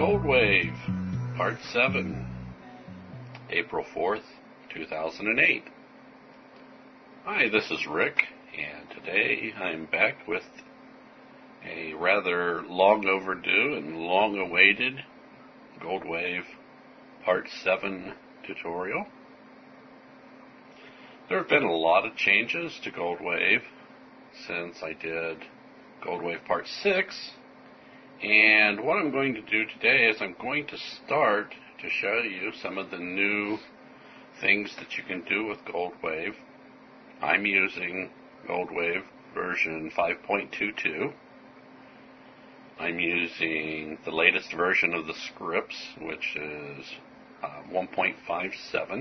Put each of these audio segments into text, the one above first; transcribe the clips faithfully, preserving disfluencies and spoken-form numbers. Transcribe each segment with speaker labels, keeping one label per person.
Speaker 1: Gold Wave, Part seven, April fourth, two thousand eight. Hi, this is Rick, and today I'm back with a rather long overdue and long awaited Gold Wave Part seven tutorial. There have been a lot of changes to Gold Wave since I did Gold Wave Part six. And what I'm going to do today is I'm going to start to show you some of the new things that you can do with Gold Wave. I'm using Gold Wave version five point two two. I'm using the latest version of the scripts, which is uh, one point five seven,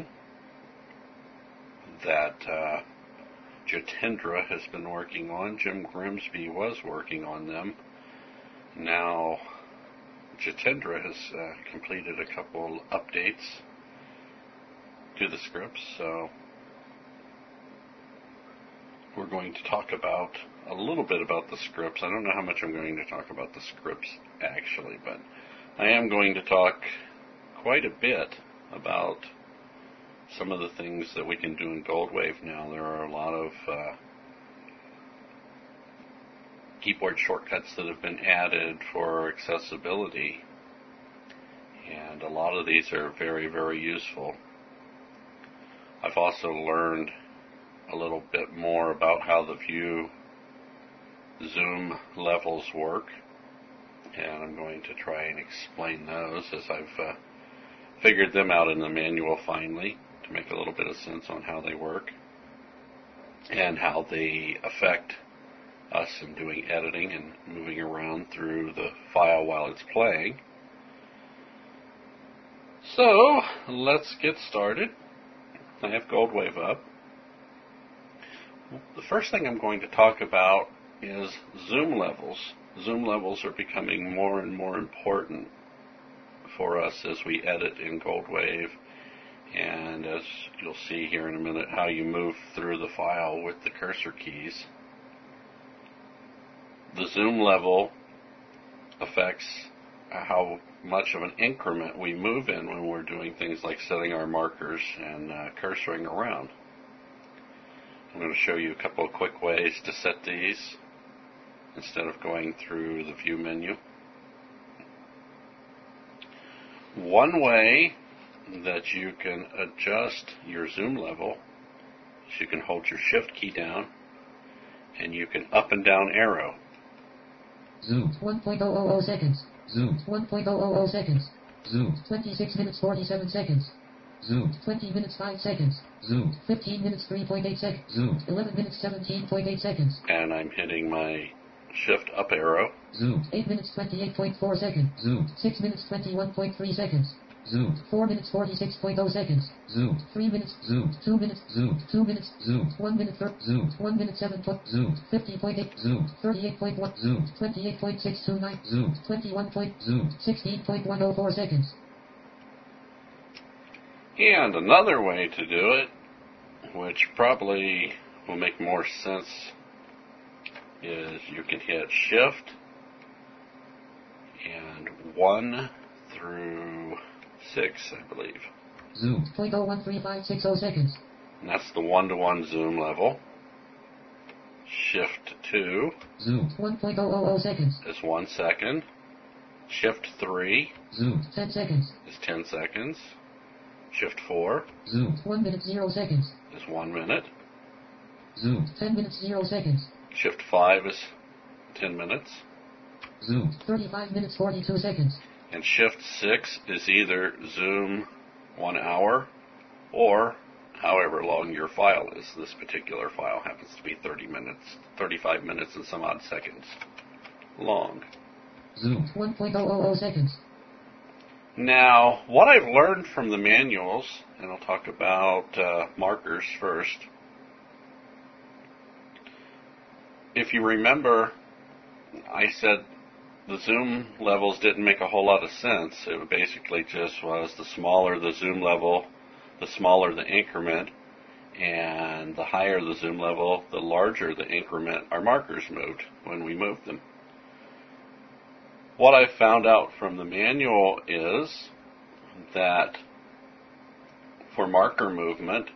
Speaker 1: that uh, Jitendra has been working on. Jim Grimsby was working on them. Now, Jitendra has uh, completed a couple updates to the scripts, so we're going to talk about a little bit about the scripts. I don't know how much I'm going to talk about the scripts actually, but I am going to talk quite a bit about some of the things that we can do in Gold Wave now. There are a lot of uh, keyboard shortcuts that have been added for accessibility, and a lot of these are very, very useful. I've also learned a little bit more about how the view zoom levels work, and I'm going to try and explain those as I've uh, figured them out in the manual finally to make a little bit of sense on how they work and how they affect us in doing editing and moving around through the file while it's playing. So, let's get started. I have Gold Wave up. The first thing I'm going to talk about is zoom levels. Zoom levels are becoming more and more important for us as we edit in Gold Wave, and as you'll see here in a minute, how you move through the file with the cursor keys. The zoom level affects how much of an increment we move in when we're doing things like setting our markers and uh, cursoring around. I'm going to show you a couple of quick ways to set these instead of going through the view menu. One way that you can adjust your zoom level is you can hold your shift key down and you can up and down arrow.
Speaker 2: Zoom. one point zero zero zero seconds. Zoom. one point zero zero zero seconds. Zoom. twenty-six minutes forty-seven seconds. Zoom. twenty minutes five seconds. Zoom. fifteen minutes three point eight seconds. Zoom. eleven minutes seventeen point eight seconds.
Speaker 1: And I'm hitting my shift up arrow.
Speaker 2: Zoom. eight minutes twenty-eight point four seconds. Zoom. six minutes twenty-one point three seconds. Zoom. four minutes forty-six point zero seconds. Zoom. three minutes. Zoom. two minutes. Zoom. two minutes. Zoom. one minute. Thir- zoom. one minute seven. Po- zoom. fifty point eight. Zoom. thirty-eight point one. Zoom. twenty-eight point six two nine. Zoom. twenty-one point. Zoom. sixteen point one zero four seconds.
Speaker 1: And another way to do it, which probably will make more sense, is you can hit shift and one through six, I believe.
Speaker 2: Zoom. zero point zero one three five six zero seconds.
Speaker 1: And that's the one-to-one zoom level. Shift two.
Speaker 2: Zoom. one point zero zero zero seconds.
Speaker 1: Is one second. Shift three.
Speaker 2: Zoom. ten seconds.
Speaker 1: Is ten seconds. Shift four.
Speaker 2: Zoom. one minute zero seconds.
Speaker 1: Is one minute.
Speaker 2: Zoom. ten minutes zero seconds.
Speaker 1: Shift five is ten minutes.
Speaker 2: Zoom. thirty-five minutes forty-two seconds.
Speaker 1: And Shift six is either zoom one hour or however long your file is. This particular file happens to be thirty minutes, thirty-five minutes and some odd seconds long.
Speaker 2: Zoom. one point zero zero zero seconds.
Speaker 1: Now, what I've learned from the manuals, and I'll talk about uh, markers first. If you remember, I said the zoom levels didn't make a whole lot of sense. It basically just was the smaller the zoom level, the smaller the increment, and the higher the zoom level, the larger the increment our markers moved when we moved them. What I found out from the manual is that for marker movement,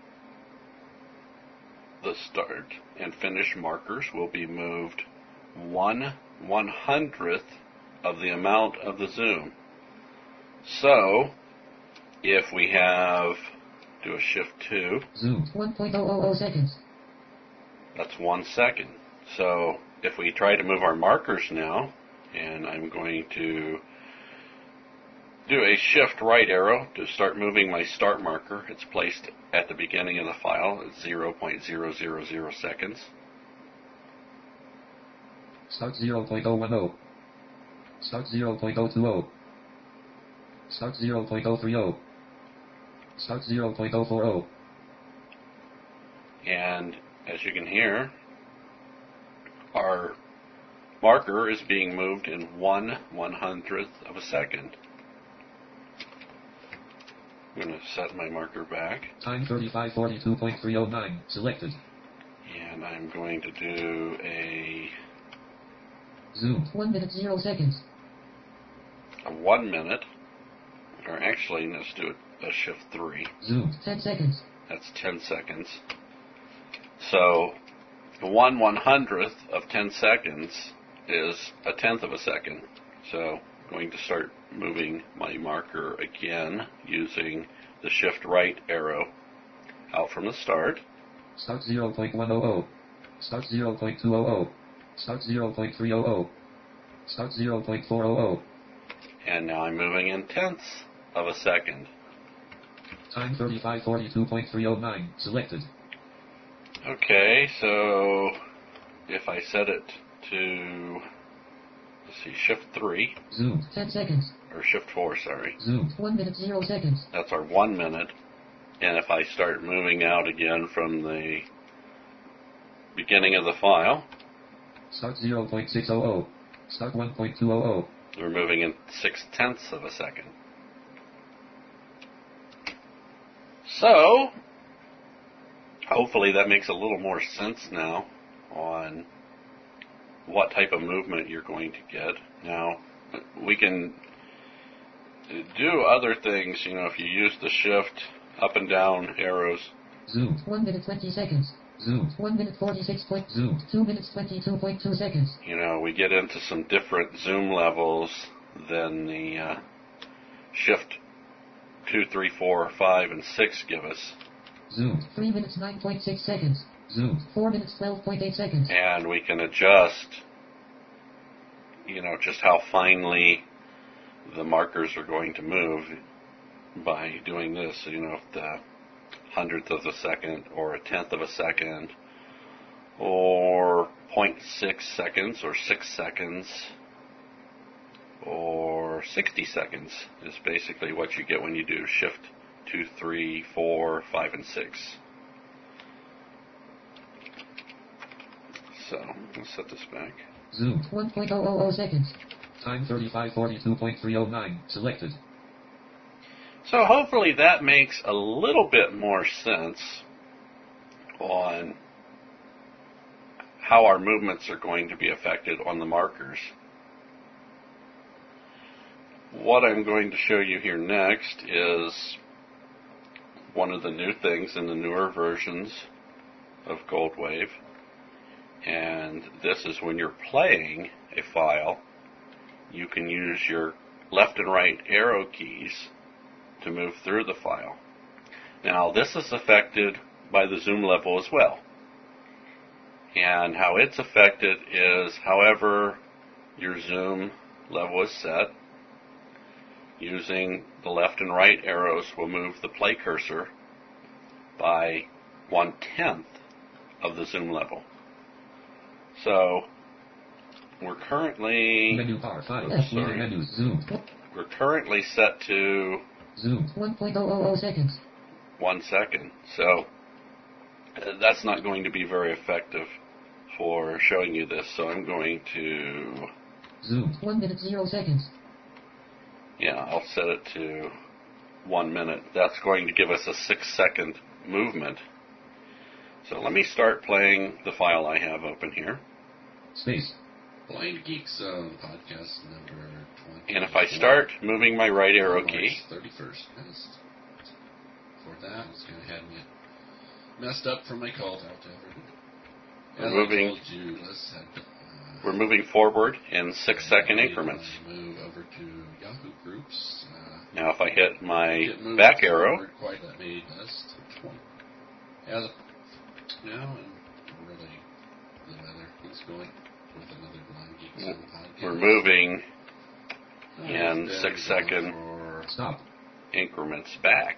Speaker 1: the start and finish markers will be moved one one hundredth of the amount of the zoom. So, if we have, do a shift two,
Speaker 2: Zoom one point zero zero zero seconds.
Speaker 1: That's one second. So, if we try to move our markers now, and I'm going to do a shift right arrow to start moving my start marker. It's placed at the beginning of the file at zero point zero zero zero seconds.
Speaker 2: Start zero point zero one zero. Start zero point zero two zero. Start zero point zero three zero. Start zero point zero four zero.
Speaker 1: And as you can hear, our marker is being moved in one one hundredth of a second. I'm going to set my marker back.
Speaker 2: Time thirty-five forty-two point three zero nine. Selected.
Speaker 1: And I'm going to do a
Speaker 2: Zoom one minute zero seconds.
Speaker 1: A one minute, or actually let's do a shift three.
Speaker 2: Zoom ten seconds.
Speaker 1: That's ten seconds. So the one one hundredth of ten seconds is a tenth of a second. So I'm going to start moving my marker again using the shift right arrow out from the start.
Speaker 2: Start zero point one zero zero. Start zero point two zero zero. Start zero point three zero zero. Start zero point four zero zero.
Speaker 1: And now I'm moving in tenths of a second.
Speaker 2: Time thirty-five forty-two point three zero nine. Selected.
Speaker 1: Okay, so if I set it to, let's see, shift three.
Speaker 2: Zoom ten seconds.
Speaker 1: Or shift four, sorry.
Speaker 2: Zoom one minute zero seconds.
Speaker 1: That's our one minute. And if I start moving out again from the beginning of the file.
Speaker 2: Start zero point six zero zero. Start one point two zero zero.
Speaker 1: We're moving in six tenths of a second. So, hopefully that makes a little more sense now on what type of movement you're going to get. Now, we can do other things, you know, if you use the shift up and down arrows.
Speaker 2: Zoom one minute twenty seconds. Zoom one minute forty-six point. Zoom two minutes twenty-two point two seconds.
Speaker 1: You know, we get into some different zoom levels than the uh, shift two, three, four, five, and six give us.
Speaker 2: Zoom three minutes nine point six seconds. Zoom four minutes twelve point eight seconds.
Speaker 1: And we can adjust, you know, just how finely the markers are going to move by doing this. So, you know, if the hundredth of a second or a tenth of a second or zero point six seconds or six seconds or sixty seconds is basically what you get when you do shift two, three, four, five, and six. So let's set this back.
Speaker 2: Zoom one point zero zero zero seconds. Time thirty-five forty-two point three zero nine. Selected.
Speaker 1: So hopefully that makes a little bit more sense on how our movements are going to be affected on the markers. What I'm going to show you here next is one of the new things in the newer versions of Goldwave. And this is when you're playing a file, you can use your left and right arrow keys to move through the file. Now, this is affected by the zoom level as well. And how it's affected is however your zoom level is set, using the left and right arrows will move the play cursor by one-tenth of the zoom level. So, we're currently...
Speaker 2: Menu bar five.
Speaker 1: Oops, sorry.
Speaker 2: Menu zoom.
Speaker 1: We're currently set to...
Speaker 2: Zoom one point zero zero zero seconds.
Speaker 1: One second. So, uh, that's not going to be very effective for showing you this. So I'm going to...
Speaker 2: Zoom one minute zero seconds.
Speaker 1: Yeah, I'll set it to one minute. That's going to give us a six second movement. So let me start playing the file I have open here.
Speaker 2: Space.
Speaker 3: Blind Geek Zone, podcast number twenty.
Speaker 1: And if I start moving my right arrow key,
Speaker 3: thirty-first. For that, it's going to have me messed up from my call out to everyone.
Speaker 1: We're moving,
Speaker 3: you, let's have, uh,
Speaker 1: we're moving forward in six second increments.
Speaker 3: Move over to Yahoo Groups. Uh,
Speaker 1: now if I hit my back arrow,
Speaker 3: quite made us to twenty. As of now, and really the weather is going with another Blind Geek Zone podcast.
Speaker 1: We're moving
Speaker 3: uh,
Speaker 1: in six second
Speaker 2: Stop.
Speaker 1: increments back.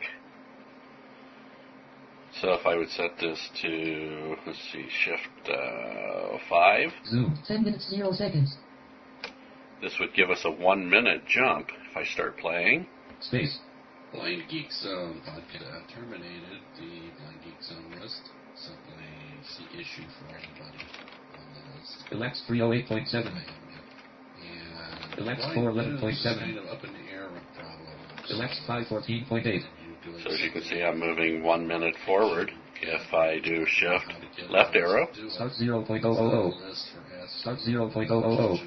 Speaker 1: So if I would set this to, let's see, shift uh, five.
Speaker 2: Zoom. ten minutes, zero seconds.
Speaker 1: This would give us a one minute jump if I start playing.
Speaker 2: Space.
Speaker 3: Blind Geek Zone podcast uh, terminated the Blind Geek Zone list. Simply see issue for anybody on the list.
Speaker 2: Alex three oh eight point seven.
Speaker 3: And
Speaker 2: Alex four eleven point seven.
Speaker 3: Kind of up in the air problem.
Speaker 2: Alex five fourteen point eight.
Speaker 1: So as you can see, I'm moving one minute forward. If I do shift left arrow,
Speaker 2: start zero point zero zero zero. Start zero point zero zero zero.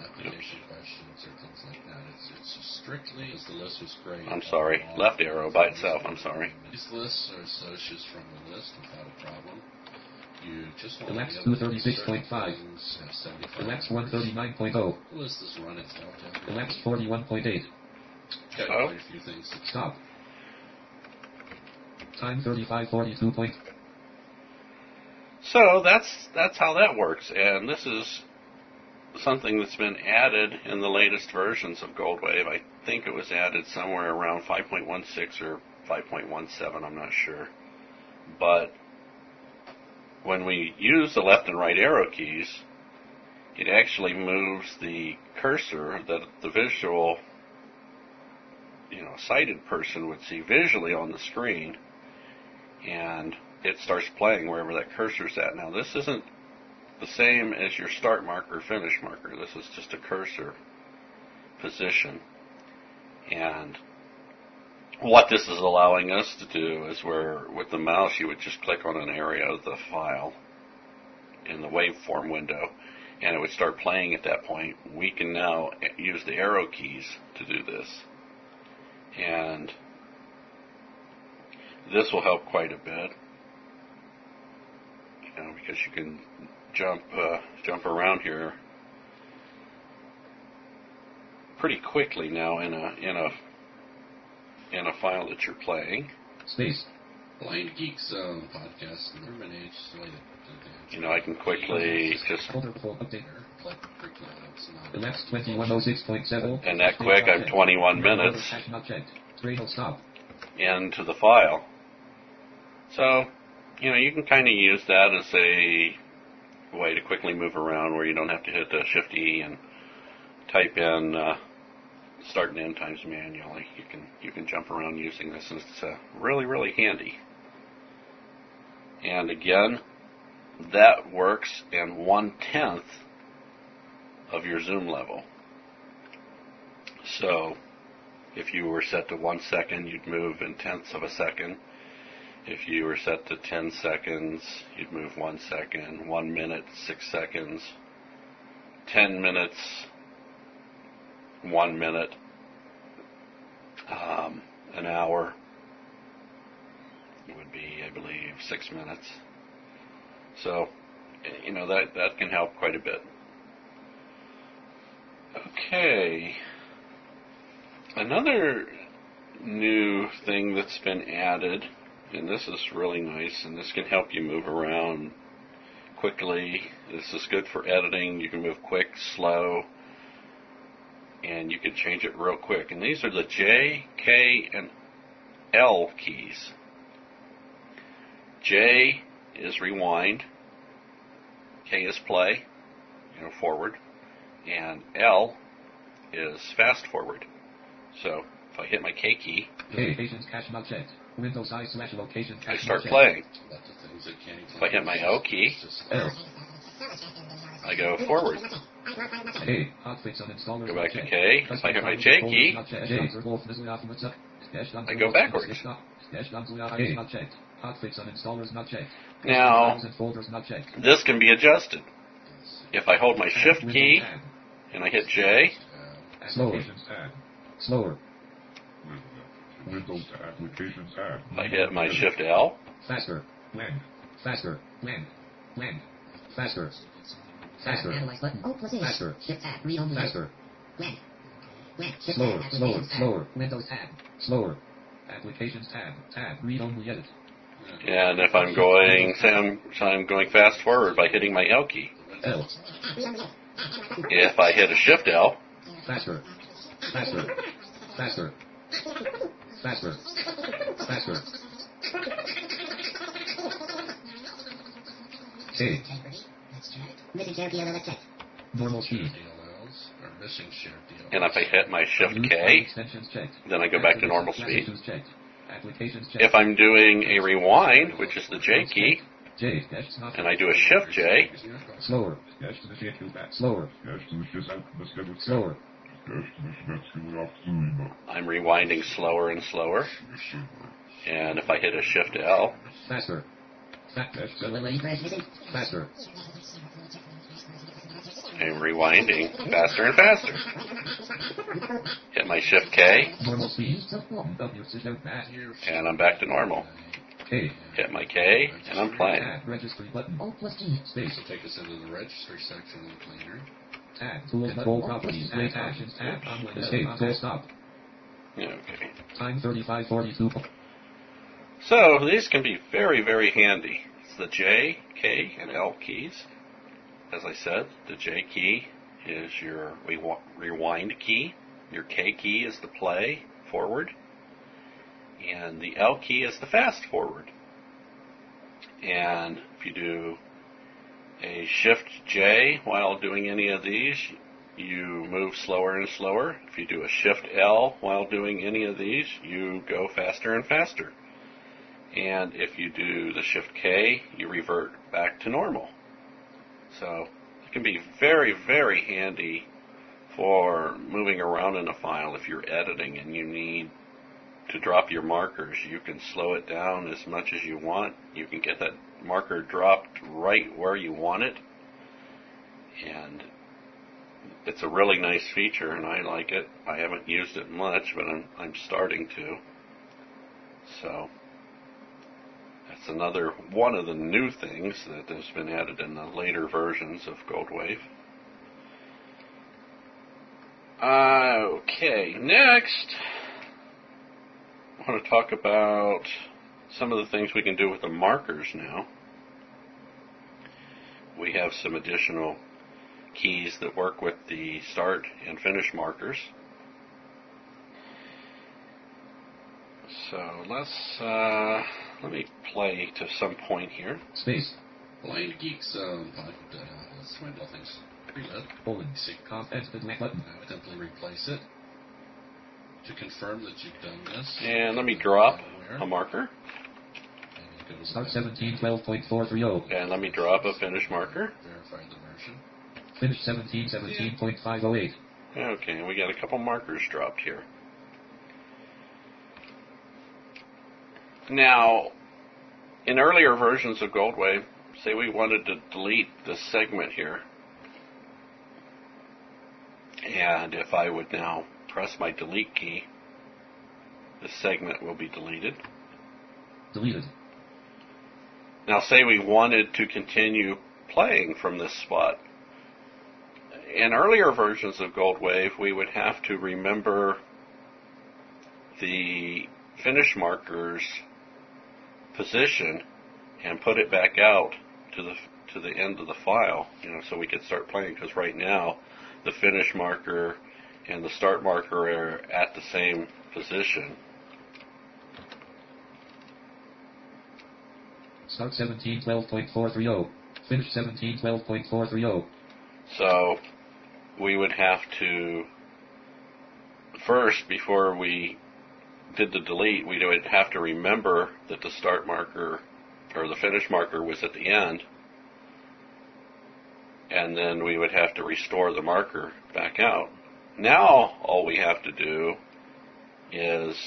Speaker 3: Strictly as the list was created.
Speaker 1: I'm sorry, left arrow by itself, I'm sorry.
Speaker 3: These lists are associates from the list without a problem. You just want
Speaker 2: Alex two thirty-six point five. Alex one thirty-nine point zero.
Speaker 3: The list is run itself.
Speaker 2: Alex forty-one point eight.
Speaker 3: Got
Speaker 1: Oh.
Speaker 3: quite a few things.
Speaker 2: Stop. Time thirty-five forty-two point.
Speaker 1: So that's that's how that works, and this is something that's been added in the latest versions of Goldwave. I think it was added somewhere around five point one six or five point one seven, I'm not sure. But when we use the left and right arrow keys, it actually moves the cursor that the visual, you know, sighted person would see visually on the screen, and it starts playing wherever that cursor's at. Now, this isn't the same as your start marker, finish marker. This is just a cursor position. And what this is allowing us to do is where with the mouse you would just click on an area of the file in the waveform window and it would start playing at that point. We can now use the arrow keys to do this. And this will help quite a bit, you know, because you can jump uh, jump around here pretty quickly now in a in a in a file that you're playing.
Speaker 2: Space.
Speaker 3: Blind Geek Zone podcast terminates slated.
Speaker 1: You know, I can quickly just
Speaker 2: Folder full update. Alex twenty-one oh six point seven.
Speaker 1: and that quick I'm twenty-one minutes
Speaker 2: Not checked. Trade stop.
Speaker 1: into the file. So, you know, you can kind of use that as a way to quickly move around where you don't have to hit the Shift E and type in uh, start and end times manually. You can you can jump around using this, and it's uh, really really handy. And again, that works in one tenth of your zoom level. So, if you were set to one second, you'd move in tenths of a second. If you were set to ten seconds, you'd move one second. One minute, six seconds. Ten minutes, one minute. Um, an hour would be, I believe, six minutes. So, you know, that, that can help quite a bit. Okay. Another new thing that's been added, and this is really nice, and this can help you move around quickly. This is good for editing. You can move quick, slow, and you can change it real quick. And these are the J, K, and L keys. J is rewind, K is play, you know, forward, and L is fast forward. So if I hit my K key,
Speaker 2: Locations cache not checked. Windows I slash location
Speaker 1: I
Speaker 2: cache
Speaker 1: start
Speaker 2: not checked.
Speaker 1: playing.
Speaker 3: If
Speaker 1: If I hit my O key,
Speaker 2: L.
Speaker 1: I go forward.
Speaker 2: K. Hotfix uninstallers.
Speaker 1: Go back to
Speaker 2: not
Speaker 1: K.
Speaker 2: checked.
Speaker 1: If I hit my J key,
Speaker 2: I
Speaker 1: go backwards.
Speaker 2: K. Hotfix uninstallers not checked.
Speaker 1: Now,
Speaker 2: Files and folders not checked.
Speaker 1: this can be adjusted. If I hold my Shift key and I hit J,
Speaker 3: Uh,
Speaker 2: Slower.
Speaker 4: Applications tab.
Speaker 2: Slower.
Speaker 4: Windows Applications tab.
Speaker 1: if I hit my Shift L,
Speaker 2: Faster.
Speaker 4: Blend.
Speaker 2: Faster.
Speaker 4: Blend.
Speaker 2: Blend. Faster. Faster.
Speaker 5: Analyze button. O plus A.
Speaker 2: Faster.
Speaker 5: Shift tab. Read only.
Speaker 2: Faster.
Speaker 5: Blend. Blend. Shift
Speaker 2: Slower.
Speaker 5: tab.
Speaker 2: Slower.
Speaker 5: Applications tab.
Speaker 2: Slower.
Speaker 5: Windows tab.
Speaker 2: Slower.
Speaker 4: Applications tab. Tab.
Speaker 2: Read only edit.
Speaker 1: and if I'm going, say I'm, say I'm going fast forward by hitting my L key.
Speaker 2: L.
Speaker 1: If I hit a Shift L,
Speaker 2: Faster. Faster. Faster. Faster. Faster. K.
Speaker 5: Missing share P L L check.
Speaker 2: Normal speed.
Speaker 3: D L Ls are missing shared D L Ls.
Speaker 1: and if I hit my Shift
Speaker 2: Use
Speaker 1: K,
Speaker 2: extensions checked.
Speaker 1: then I go back to normal speed.
Speaker 2: Applications checked. Applications checked.
Speaker 1: If I'm doing a rewind, which is the J key,
Speaker 2: J. Dash not.
Speaker 1: and I do a Shift J,
Speaker 2: Slower.
Speaker 4: Dash to the schedule back.
Speaker 2: Slower.
Speaker 4: Dash to the schedule the schedule.
Speaker 2: Slower.
Speaker 4: Dash to the schedule off zoom.
Speaker 1: I'm rewinding slower and slower. And if I hit a Shift L,
Speaker 2: Faster. Fa-
Speaker 4: Dash to
Speaker 5: Delay crash missing.
Speaker 2: Faster.
Speaker 1: I'm rewinding faster and faster. Hit my Shift K,
Speaker 2: Normal speed.
Speaker 5: W system.
Speaker 2: Back.
Speaker 1: and I'm back to normal.
Speaker 2: K.
Speaker 1: Hit my K, and I'm playing.
Speaker 2: Tab. Registry button.
Speaker 5: O plus G.
Speaker 2: Space.
Speaker 3: So take us into the registry section of the cleaner.
Speaker 2: Tab. Tools. Control properties. Wait actions. Tab. Escape. Full stop.
Speaker 1: Okay.
Speaker 2: Time thirty-five forty-two.
Speaker 1: So these can be very, very handy. It's the J, K, and L keys. As I said, the J key is your rewi- rewind key. Your K key is the play forward. And the L key is the fast forward. And if you do a Shift J while doing any of these, you move slower and slower. If you do a Shift L while doing any of these, you go faster and faster. And if you do the Shift K, you revert back to normal. So it can be very, very handy for moving around in a file if you're editing and you need to drop your markers. You can slow it down as much as you want. You can get that marker dropped right where you want it. And it's a really nice feature, and I like it. I haven't used it much, but I'm, I'm starting to. So that's another one of the new things that has been added in the later versions of Goldwave. Uh, okay, next I want to talk about some of the things we can do with the markers now. We have some additional keys that work with the start and finish markers. So let's, uh, let me play to some point here.
Speaker 2: Space.
Speaker 3: Blind Geek Zone. Uh, let's window things. Reload.
Speaker 2: Colon.
Speaker 3: Sync
Speaker 2: Conf.
Speaker 3: config.
Speaker 2: Edit button.
Speaker 3: Now simply replace it. To confirm that you've done this.
Speaker 1: And let me drop
Speaker 3: Where?
Speaker 1: a marker.
Speaker 3: And you go to
Speaker 2: Start
Speaker 3: the-
Speaker 2: seventeen twelve point four three zero.
Speaker 1: And let me drop a finish marker.
Speaker 3: Verify the version.
Speaker 2: Finish seventeen seventeen point five oh eight.
Speaker 1: Okay, we got a couple markers dropped here. Now, in earlier versions of Goldwave, say we wanted to delete this segment here. And if I would now press my delete key, this segment will be deleted.
Speaker 2: Deleted.
Speaker 1: Now say we wanted to continue playing from this spot. In earlier versions of Goldwave, we would have to remember the finish marker's position and put it back out to the to the end of the file, you know, so we could start playing. Because right now, the finish marker and the start marker are at the same position.
Speaker 2: Start seventeen twelve point four three zero. Finish seventeen twelve point four three zero.
Speaker 1: So we would have to first, before we did the delete, we would have to remember that the start marker or the finish marker was at the end, and then we would have to restore the marker back out. Now all we have to do is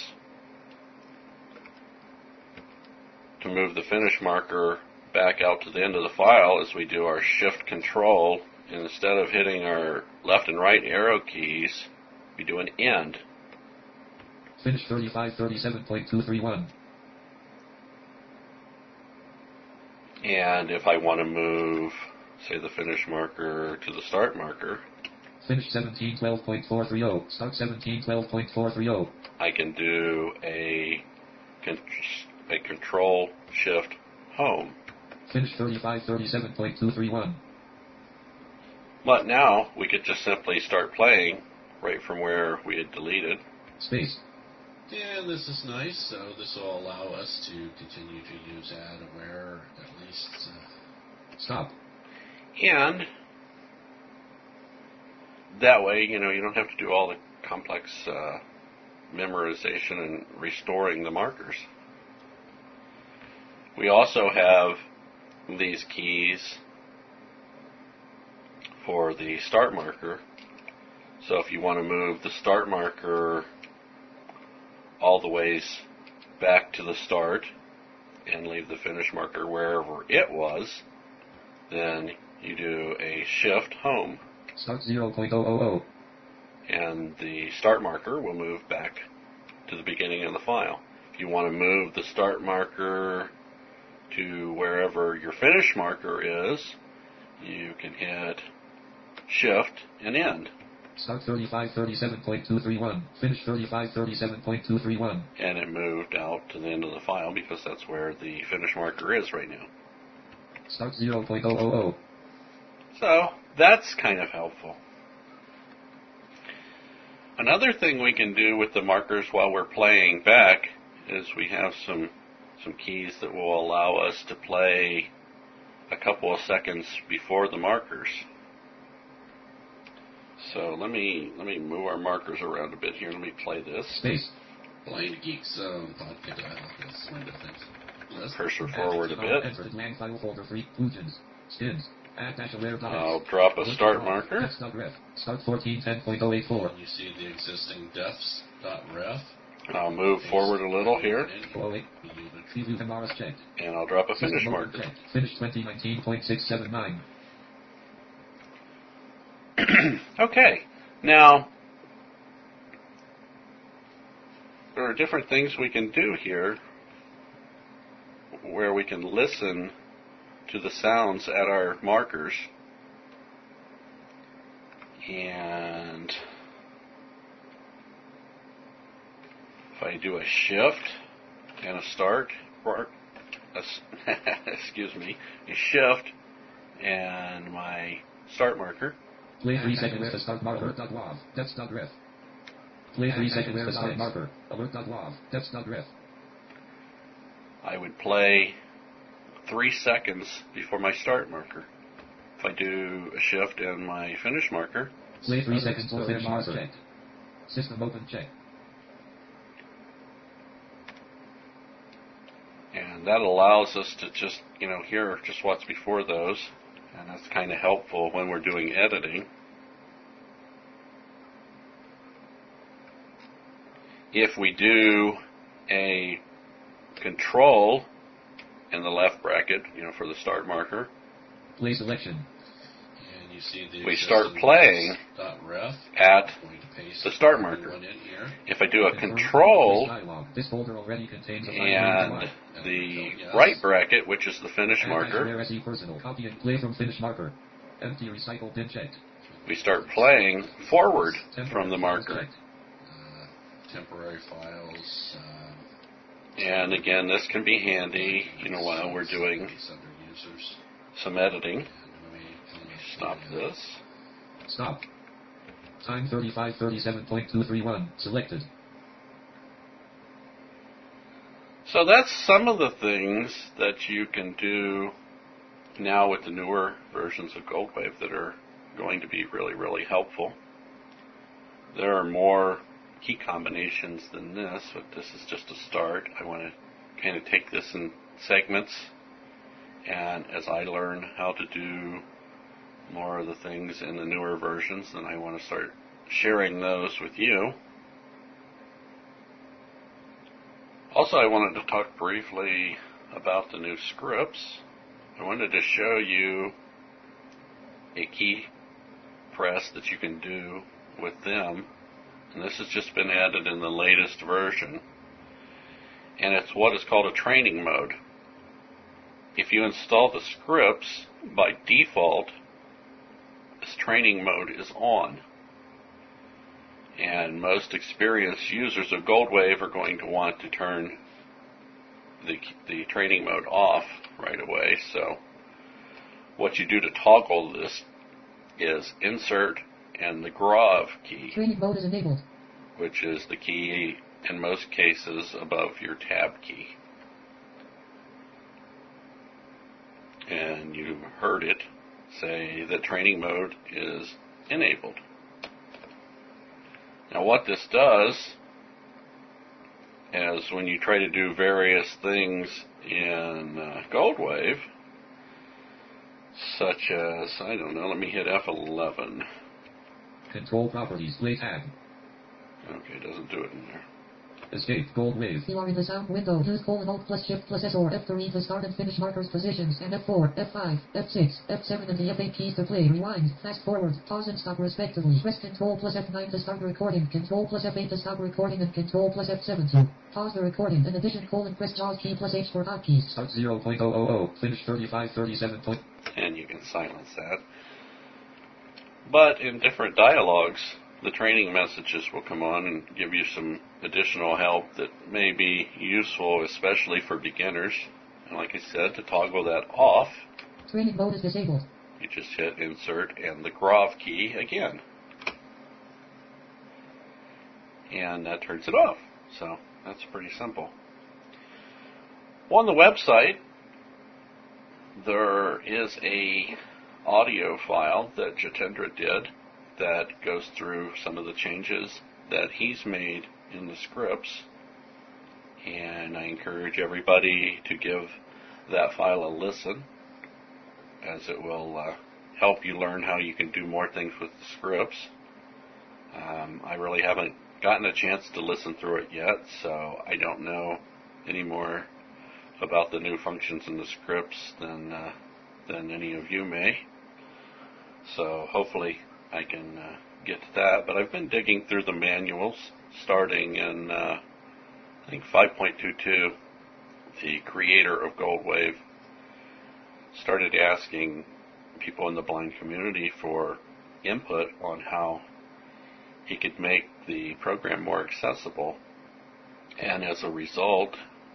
Speaker 1: to move the finish marker back out to the end of the file as we do our shift control And instead of hitting our left and right arrow keys, we do an end.
Speaker 2: Finish thirty-five thirty-seven point two three one.
Speaker 1: And if I want to move, say, the finish marker to the start marker,
Speaker 2: Finish seventeen twelve point four three zero. Start seventeen twelve point four three zero.
Speaker 1: I can do a, con- a control shift home.
Speaker 2: Finish thirty-five thirty-seven point two three one.
Speaker 1: But now we could just simply start playing right from where we had deleted.
Speaker 2: Space.
Speaker 3: And this is nice, so this will allow us to continue to use add aware at least. Uh,
Speaker 2: Stop.
Speaker 1: And that way, you know, you don't have to do all the complex uh, memorization and restoring the markers. We also have these keys for the start marker. So if you want to move the start marker all the ways back to the start and leave the finish marker wherever it was, then you do a shift home.
Speaker 2: Start zero point zero zero zero.
Speaker 1: And the start marker will move back to the beginning of the file. If you want to move the start marker to wherever your finish marker is, you can hit shift and end.
Speaker 2: Start thirty-five thirty-seven point two three one. Finish thirty-five thirty-seven point two three one.
Speaker 1: And it moved out to the end of the file because that's where the finish marker is right now.
Speaker 2: Start zero point zero zero zero.
Speaker 1: So that's kind of helpful. Another thing we can do with the markers while we're playing back is we have some some keys that will allow us to play a couple of seconds before the markers. So let me let me move our markers around a bit here. Let me play this.
Speaker 2: Space.
Speaker 3: Blind Geek Zone podcast. That's one of the things. Let's
Speaker 1: Cursor forward a bit.
Speaker 2: Enter lang file folder three. Plugins. Skins. Add dash aware.
Speaker 1: I'll drop a start marker.
Speaker 2: Text.ref. Start fourteen ten point zero eight four.
Speaker 3: You see the existing defs.ref.
Speaker 1: I'll move forward a little here,
Speaker 2: oh eight. Preview M R S checked.
Speaker 1: and I'll drop a finish
Speaker 2: System mode
Speaker 1: marker.
Speaker 2: checked. Finish twenty nineteen point six seven nine.
Speaker 1: Okay, now there are different things we can do here where we can listen to the sounds at our markers. And if I do a shift and a start, or a, excuse me, a shift and my start marker,
Speaker 2: Play three seconds to start marker. Alert.wav. Text.ref. Play three seconds to start marker. Alert.wav. Text.ref.
Speaker 1: I would play three seconds before my start marker. If I do a shift and my finish marker,
Speaker 2: Play three seconds to finish marker. Checked. System open check.
Speaker 1: and that allows us to just, you know, hear just what's before those, and that's kind of helpful when we're doing editing. If we do a control in the left bracket, you know, for the start marker,
Speaker 2: Play selection.
Speaker 3: And you see the
Speaker 1: we start playing
Speaker 3: .ref.
Speaker 1: at
Speaker 3: Going to paste
Speaker 1: the start
Speaker 3: the
Speaker 1: marker.
Speaker 3: one in here.
Speaker 1: If I do a
Speaker 2: Confirm.
Speaker 1: control
Speaker 2: Dialog. This folder already contains a
Speaker 1: and
Speaker 3: And
Speaker 1: the
Speaker 3: yes.
Speaker 1: right bracket, which is the finish marker,
Speaker 2: Whereas personal copy and play from finish marker. Empty recycle bin checked.
Speaker 1: we start playing forward from the
Speaker 2: Temporary
Speaker 1: marker.
Speaker 2: checked.
Speaker 3: Uh, temporary files. Uh,
Speaker 1: And again, this can be handy, you know, while we're doing
Speaker 3: these other users.
Speaker 1: some editing.
Speaker 3: And let me finish
Speaker 1: Stop
Speaker 3: the,
Speaker 1: this.
Speaker 2: Stop. Time thirty-five thirty-seven point two three one. Selected.
Speaker 1: So that's some of the things that you can do now with the newer versions of Goldwave that are going to be really, really helpful. There are more key combinations than this, but this is just a start. I want to kind of take this in segments, and as I learn how to do more of the things in the newer versions, then I want to start sharing those with you. Also, I wanted to talk briefly about the new scripts. I wanted to show you a key press that you can do with them. And this has just been added in the latest version. And it's what is called a training mode. If you install the scripts, by default, this training mode is on. And most experienced users of Goldwave are going to want to turn the, the training mode off right away. So what you do to toggle this is insert and the Grave key,
Speaker 2: Training mode is enabled.
Speaker 1: which is the key in most cases above your tab key. And you heard it say that training mode is enabled. Now what this does is when you try to do various things in uh, Goldwave, such as, I don't know, let me hit F eleven.
Speaker 2: Control properties. Play tab.
Speaker 1: Okay, it doesn't do it in there.
Speaker 2: Escape. Goldwave. You are in the sound window. Use colon alt plus shift plus S or F to read the start and finish markers positions, and F four, F five, F six, F seven and the F eight keys to play, rewind, fast forward, pause and stop respectively. Press Control plus F nine to start recording, Control plus F eight to stop recording, and Control plus F seven to pause the recording. In addition, colon press JAWS key plus H for hotkeys. Start zero point zero zero zero. Finish thirty-five thirty-seven.
Speaker 1: And you can silence that. But in different dialogues, the training messages will come on and give you some additional help that may be useful, especially for beginners. And like I said, to toggle that off,
Speaker 2: training mode is disabled.
Speaker 1: You just hit Insert and the Grave key again. And that turns it off. So that's pretty simple. On the website, there is a audio file that Jitendra did that goes through some of the changes that he's made in the scripts, and I encourage everybody to give that file a listen, as it will uh, help you learn how you can do more things with the scripts. Um, I really haven't gotten a chance to listen through it yet, so I don't know any more about the new functions in the scripts than uh, than any of you may. So hopefully I can uh, get to that. But I've been digging through the manuals, starting in uh, I think five point two two. The creator of Goldwave started asking people in the blind community for input on how he could make the program more accessible. And as a result,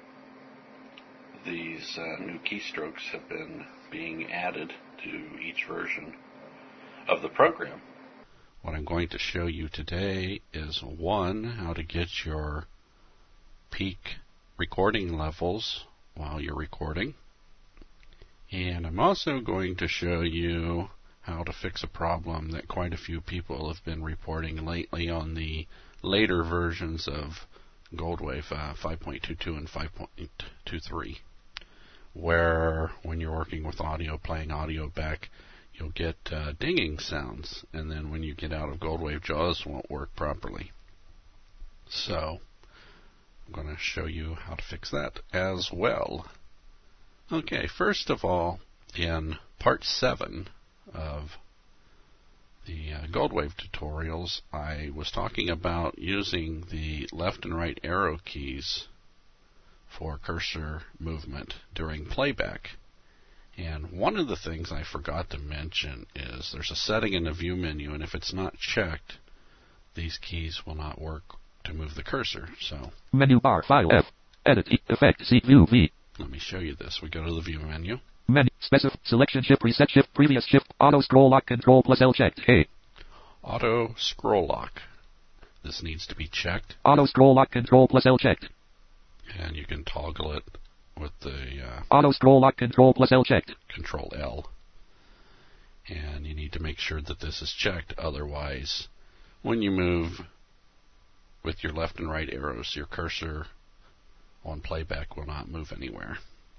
Speaker 1: these uh, new keystrokes have been being added to each version of the program. What I'm going to show you today is, one, how to get your peak recording levels while you're recording. And I'm also going to show you how to fix a problem that quite a few people have been reporting lately on the later versions of Goldwave uh, five point two two and five point two three, where when you're working with audio, playing audio back, you'll get uh, dinging sounds, and then when you get out of Goldwave, JAWS won't work properly. So I'm going to show you how to fix that as well. Okay, first of all, in part seven of the uh, Goldwave tutorials, I was talking about using the left and right arrow keys for cursor movement during playback. And one of the things I forgot to mention is there's a setting in the view menu, and if it's not checked, these keys will not work to move the cursor. So
Speaker 6: menu bar, file F, edit, E, effect, C, view V.
Speaker 1: Let me show you this. We go to the view menu.
Speaker 6: Menu, specify, selection shift, reset shift, previous shift, auto scroll lock, control plus L checked, A.
Speaker 1: Auto scroll lock. This needs to be checked.
Speaker 6: Auto scroll lock, control plus L checked.
Speaker 1: And you can toggle it with the uh,
Speaker 6: auto scroll lock, control plus L checked.
Speaker 1: Control L. And you need to make sure that this is checked, otherwise when you move with your left and right arrows, your cursor on playback will not move anywhere.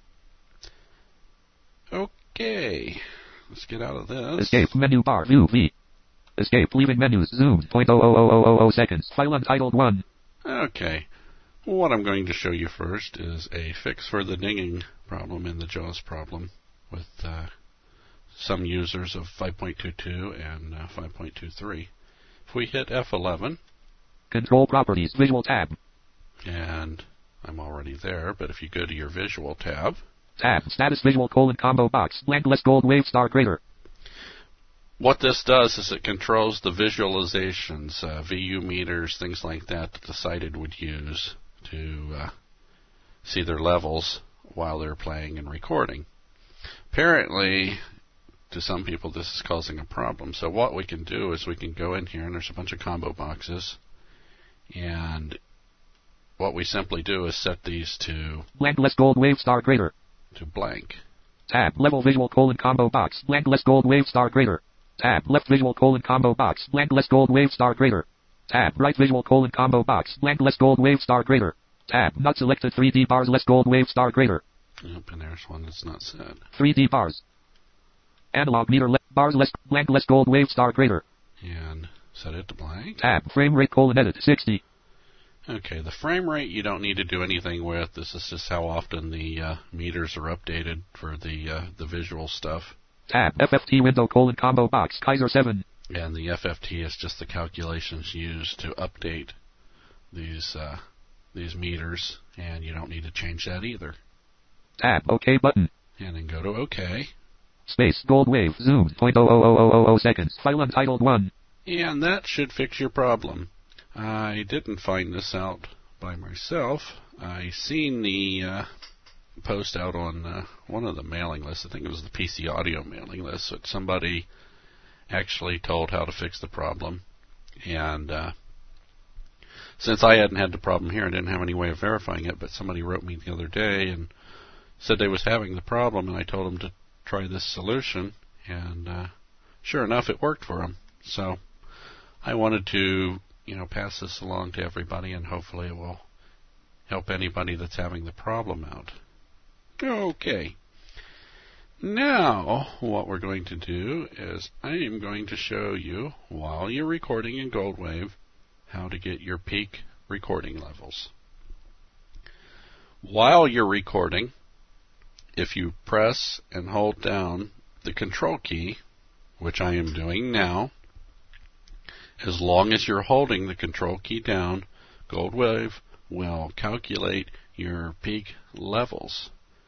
Speaker 1: Okay, let's get out of this.
Speaker 6: Escape menu bar, view V. Escape leaving menus, zoomed, zero point zero zero zero zero zero seconds, file untitled one.
Speaker 1: Okay. What I'm going to show you first is a fix for the dinging problem and the JAWS problem with uh,
Speaker 3: some users of five point two two and uh, five point two three. If we hit F eleven.
Speaker 6: Control properties, visual tab.
Speaker 3: And I'm already there, but if you go to your visual tab.
Speaker 6: Tab, status visual colon combo box, blank less gold wave star greater.
Speaker 3: What this does is it controls the visualizations, uh, V U meters, things like that that the sighted would use to uh, see their levels while they're playing and recording. Apparently, to some people, this is causing a problem. So what we can do is we can go in here, and there's a bunch of combo boxes, and what we simply do is set these to
Speaker 6: blank less gold wave star greater.
Speaker 3: To blank.
Speaker 6: Tab level visual colon combo box, blank less gold wave star greater. Tab left visual colon combo box, blank less gold wave star greater. Tab right visual colon combo box, blank less gold wave star greater. Tab not selected three D bars less gold wave star greater.
Speaker 3: Yep, and there's one that's not set.
Speaker 6: three D bars. Analog meter le- bars less blank less gold wave star greater.
Speaker 3: And set it to blank.
Speaker 6: Tab frame rate colon edit sixty.
Speaker 3: Okay, the frame rate you don't need to do anything with. This is just how often the uh, meters are updated for the uh, the visual stuff.
Speaker 6: Tab F F T window colon combo box Kaiser seven.
Speaker 3: And the F F T is just the calculations used to update these uh, these meters, and you don't need to change that either.
Speaker 6: Tab OK button.
Speaker 3: And then go to OK.
Speaker 6: Space gold wave zoomed zero point zero zero zero zero zero seconds. File untitled one.
Speaker 3: And that should fix your problem. I didn't find this out by myself. I seen the uh, post out on uh, one of the mailing lists. I think it was the P C Audio mailing list. That somebody actually told how to fix the problem. And uh, since I hadn't had the problem here, I didn't have any way of verifying it. But somebody wrote me the other day and said they was having the problem, and I told them to try this solution. And uh, sure enough, it worked for them. So I wanted to, you know, pass this along to everybody, and hopefully it will help anybody that's having the problem out. Okay. Now, what we're going to do is I am going to show you, while you're recording in GoldWave, how to get your peak recording levels. While you're recording, if you press and hold down the control key, which I am doing now, as long as you're holding the control key down, GoldWave will calculate your peak levels.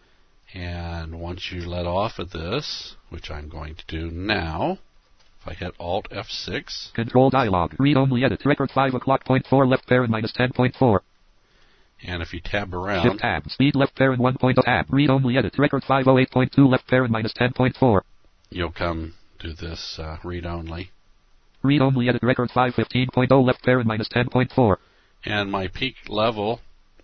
Speaker 3: And once you let off of this, which I'm going to do now, if I hit Alt F six.
Speaker 6: Control dialog, read only edit, record five o'clock point four left parent minus ten point four.
Speaker 3: And if you tab around.
Speaker 6: Shift tab, speed left parent one point zero tab, read only edit, record five oh eight point two left parent minus ten point four.
Speaker 3: You'll come to this uh, read only.
Speaker 6: Read only edit, record five fifteen point zero left parent minus ten point four.
Speaker 3: And my peak level,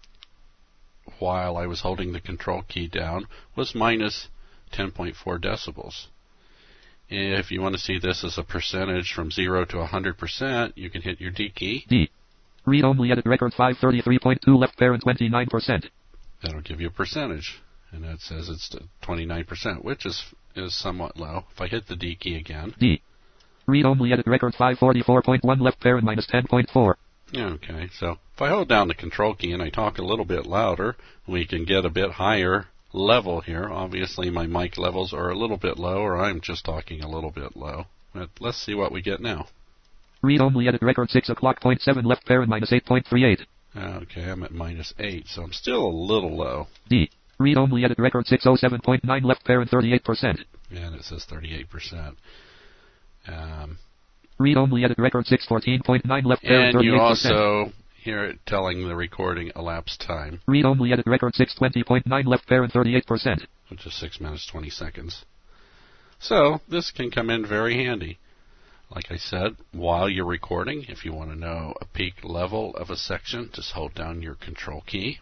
Speaker 3: while I was holding the control key down, was minus ten point four decibels. If you want to see this as a percentage from zero to one hundred percent, you can hit your D key.
Speaker 6: D. Read only edit, record five thirty-three point two left parent twenty-nine percent.
Speaker 3: That'll give you a percentage. And that says it's twenty-nine percent, which is, is somewhat low. If I hit the D key again.
Speaker 6: D. Read only edit, record five forty-four point one left parent minus ten point four.
Speaker 3: Okay, so if I hold down the control key and I talk a little bit louder, we can get a bit higher level here. Obviously my mic levels are a little bit low, or I'm just talking a little bit low. But let's see what we get now.
Speaker 6: Read only edit, record six o'clock point seven left parent minus eight point three eight.
Speaker 3: Okay, I'm at minus eight, so I'm still a little low.
Speaker 6: D. Read only edit, record six oh seven point nine left parent thirty-eight percent.
Speaker 3: And it says thirty-eight percent. Um,
Speaker 6: Read only edit, record six fourteen point nine left parent
Speaker 3: and you
Speaker 6: thirty-eight percent.
Speaker 3: also hear it telling the recording elapsed time.
Speaker 6: Read only edit, record six twenty point nine left parent thirty-eight percent.
Speaker 3: Which is six minutes twenty seconds. So this can come in very handy. Like I said, while you're recording, if you want to know a peak level of a section, just hold down your control key.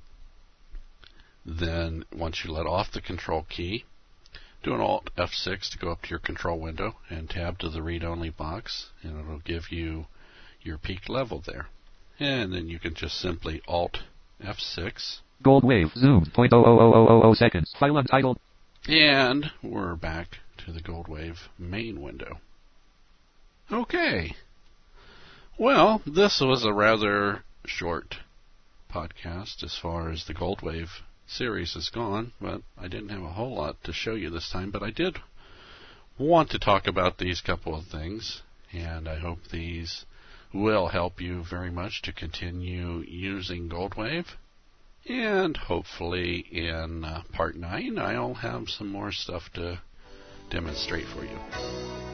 Speaker 3: Then once you let off the control key, do an Alt F six to go up to your control window and tab to the read-only box, and it'll give you your peak level there. And then you can just simply Alt F six.
Speaker 6: Gold wave, zoom, zero point zero zero zero zero zero seconds. File untitled.
Speaker 3: And we're back to the GoldWave main window. Okay. Well, this was a rather short podcast as far as the GoldWave series is gone, but I didn't have a whole lot to show you this time, but I did want to talk about these couple of things, and I hope these will help you very much to continue using Goldwave. And hopefully in uh, part nine, I'll have some more stuff to demonstrate for you.